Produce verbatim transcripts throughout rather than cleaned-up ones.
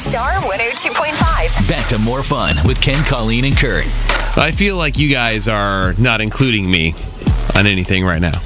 Star one oh two point five. Back to more fun with Ken, Colleen, and Kurt. I feel like you guys are not including me on anything right now.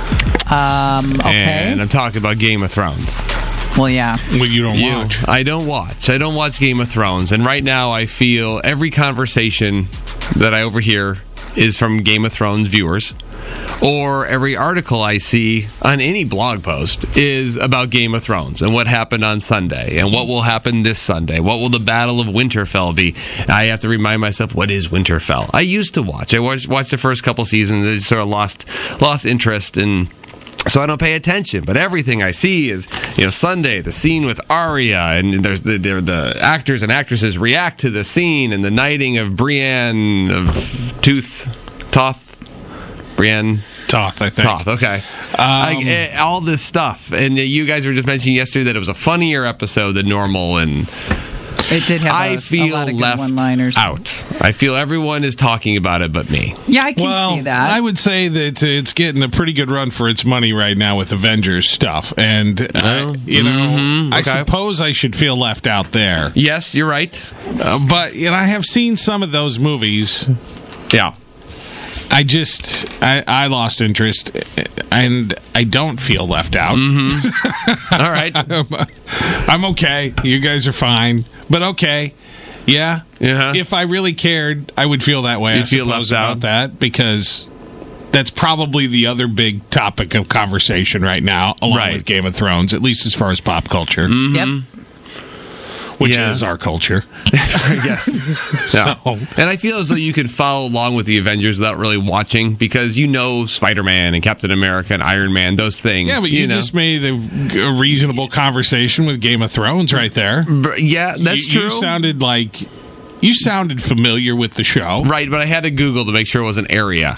Um, okay. And I'm talking about Game of Thrones. Well, yeah. Well, you don't You- watch. I don't watch. I don't watch Game of Thrones. And right now I feel every conversation that I overhear is from Game of Thrones viewers. Or every article I see on any blog post is about Game of Thrones and what happened on Sunday and what will happen this Sunday. What will the Battle of Winterfell be? I have to remind myself, what is Winterfell? I used to watch. I watched, watched the first couple seasons. I sort of lost lost interest in. So I don't pay attention, but everything I see is, you know, Sunday, the scene with Arya, and there's the, the, the actors and actresses react to the scene, and the knighting of Brienne of Tooth, Toth, Brienne. Toth, I think. Toth, okay. Um, Like, eh, all this stuff. And you guys were just mentioning yesterday that it was a funnier episode than normal, and It did have a, I a feel lot of good left one-liners. out. I feel everyone is talking about it but me. Yeah, I can Well, see that. I would say that it's getting a pretty good run for its money right now with Avengers stuff. And, uh, Oh, you know, mhm, I okay. suppose I should feel left out there. Yes, you're right. Uh, but, you know, I have seen some of those movies. Yeah. I just, I, I lost interest, and I don't feel left out. All right. I'm okay. You guys are fine. But okay. Yeah. Yeah. If I really cared, I would feel that way. You'd I feel suppose left about out. that because that's probably the other big topic of conversation right now, along Right. with Game of Thrones, at least as far as pop culture, Yep. which Yeah. is our culture. Yes. Yeah. So- And I feel as though you can follow along with the Avengers without really watching because you know Spider-Man and Captain America and Iron Man, those things. Yeah, but you, know. just made a, a reasonable conversation with Game of Thrones right there. Br- Yeah, that's you, true. You sounded like you sounded familiar with the show. Right, but I had to Google to make sure it was an area.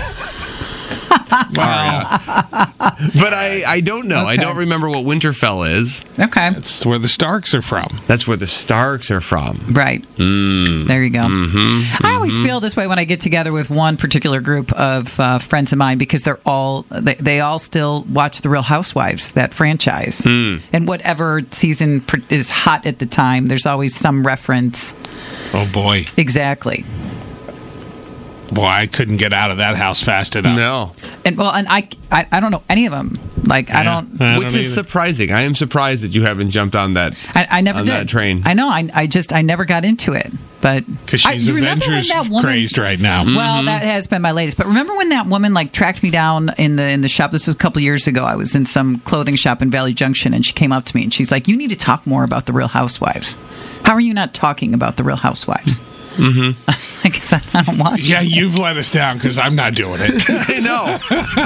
Well, But I, I don't know. I Okay. don't remember what Winterfell is. Okay. that's where the Starks are from. That's where the Starks are from. Right. Mm. There you go. Mm-hmm. I always feel this way when I get together with one particular group of uh, friends of mine because they're all they, they all still watch The Real Housewives, that franchise, Hmm. and whatever season pr- is hot at the time. There's always some reference. Oh boy, Exactly. boy, I couldn't get out of that house fast enough. No. And well, and I I, I don't know any of them. Like I Yeah. don't. I Which don't is either. surprising. I am surprised that you haven't jumped on that. I, I never on did. that train. I know. I, I just I never got into it. But Because I- she's you remember when Avengers that woman- crazed right now. Well, that has been my latest. But remember when that woman like tracked me down in the in the shop? This was a couple years ago. I was in some clothing shop in Valley Junction, and she came up to me and she's like, "You need to talk more about the Real Housewives. How are you not talking about the Real Housewives?" Mm-hmm. I was like, "'Cause I don't watch." Yeah, you've let us down because I'm not doing it. I know.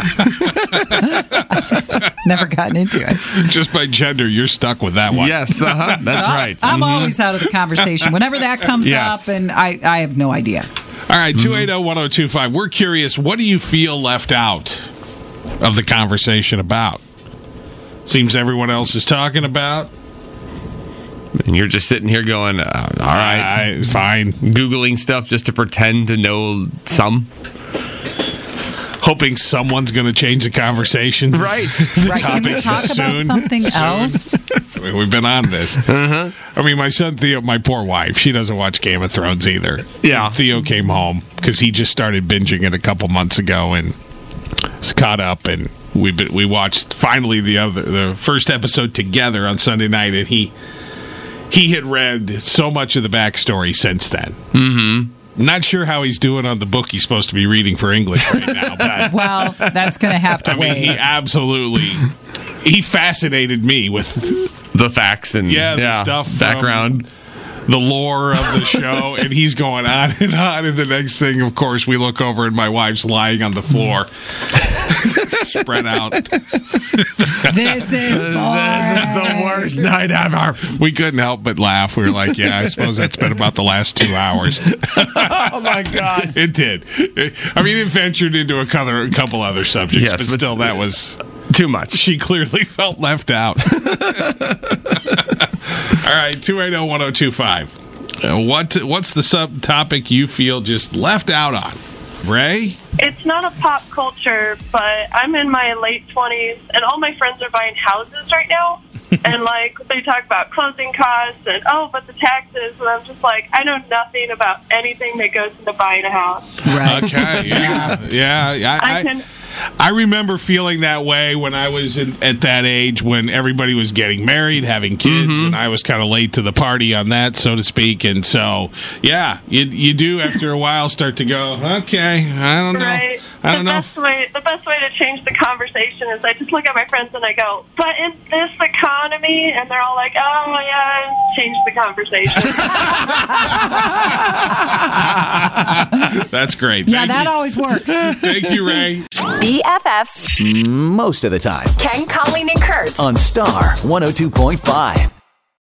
I just never gotten into it. Just by gender, you're stuck with that one. Yes, uh-huh. That's I- right. I'm Mhm. always out of the conversation whenever that comes Yes. up, and I I have no idea. All right, two eight zero, one zero two five. We're curious, what do you feel left out of the conversation about? Seems everyone else is talking about. And you're just sitting here going, uh, all right, I, fine. Googling stuff just to pretend to know some. Hoping someone's going to change the conversation. Right. The Right? Can we topic talk soon. about something Soon. else? We've been on this. Uh-huh. I mean, my son Theo, my poor wife, she doesn't watch Game of Thrones either. Yeah. Theo came home because he just started binging it a couple months ago and is caught up. And we we watched finally the other the first episode together on Sunday night, and he he had read so much of the backstory since then. Mm-hmm. Not sure how he's doing on the book he's supposed to be reading for English right now, but Well, that's going to have to I mean, wait. he absolutely he fascinated me with The facts and yeah, the stuff from background. the lore of the show, and he's going on and on. And the next thing, of course, we look over and my wife's lying on the floor, spread out. This is This is the worst night ever. We couldn't help but laugh. We were like, "Yeah, I suppose that's been about the last two hours." Oh my God. It did. I mean, it ventured into a couple, a couple other subjects, Yes, but but- still, that was. Too much. She clearly felt left out. All right, two eight zero, one zero two five. Uh, what what's the subtopic you feel just left out on? Ray? It's not a pop culture, but I'm in my late twenties, and all my friends are buying houses right now. and like they talk about closing costs and oh, but the taxes, and I'm just like, I know nothing about anything that goes into buying a house. Right. Okay. Yeah. Yeah. yeah I, I can. I remember feeling that way when I was in, at that age when everybody was getting married, having kids, Mm-hmm. and I was kind of late to the party on that, so to speak. And so, yeah, you you do after a while start to go, okay, I don't know, Right. I don't the know. best way the best way to change the conversation is I just look at my friends and I go, but in this economy, and they're all like, oh yeah, change the conversation. That's great. Yeah, Thank that you. always works. Thank you, Ray. B F Fs. Most of the time. Ken, Colleen, and Kurt. On Star one oh two point five.